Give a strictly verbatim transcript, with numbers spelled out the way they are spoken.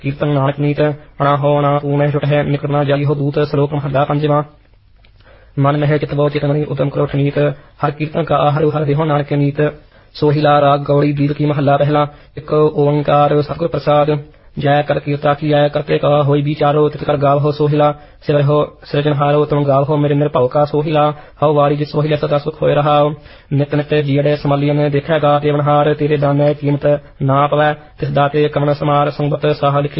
ਕੀਰਤਨ ਨਾਨਕ ਨੀਤ ਅਣਾ ਹੋ ਨਾ ਤੂੰ ਮਹਿ ਟੁੱਟ ਹੈ ਨਿਕਟ ਨਾ ਜਾਈ ਹੋ ਦੂਤ ਸ਼ਲੋਕ ਮਹੱਲਾ ਪੰਜਵਾਂ। ਮਨ ਮਹਿ ਚਿਤ ਬਹੁ ਚਿਤ ਮਨੀ ਉਤਮ ਕਰੋ ਠਨੀਤ ਹਰ ਕੀਰਤਨ ਕਾ ਹਰਿ ਹਰਿ ਦੇਹੋ ਨਾਨਕ ਨੀਤ। ਸੋਹਿਲਾ ਰਾਗ ਗੌੜੀ ਗੀਤ ਕੀ ਮਹੱਲਾ ਪਹਿਲਾ। ਇੱਕ ਓੰਕਾਰ ਸਤਿਗੁਰ ਪ੍ਰਸਾਦ। ਜੈ ਕਰ ਕੀਰਤਾ ਕੀ ਜੈ ਕਰਤੇ ਕਾ ਹੋਈ ਵਿਚਾਰੋ ਤਿਤ ਕਰ ਗਾਵੋ ਸੋਹਿਲਾ ਸਿਰਹੁ ਸਿਰਜਨਹਾਰੋ ਤੁਮ ਗਾਵੋ ਮੇਰੇ ਨਿਰਭਉ ਕਾ ਸੋਹਿਲਾ ਹਉ ਵਾਰੀ ਜਿ ਸੋਹਿਲਾ ਸਦਾ ਸੁਖ ਹੋਇ ਰਹਾਉ। ਨਿਤ ਨਿਤ ਜੀੜੇ ਸਮਾਲੀਅਨ ਦੇਖਿਆ ਗਾ ਦੇਵਨਹਾਰ ਤੇਰੇ ਦਾਨੇ ਕੀਮਤ ਨਾ ਪਵੈ ਤਿਸ ਦਾਤੇ ਕਵਨ ਸਮਾਰ ਸੰਗਤ ਸਾਹ ਲਿਖੇ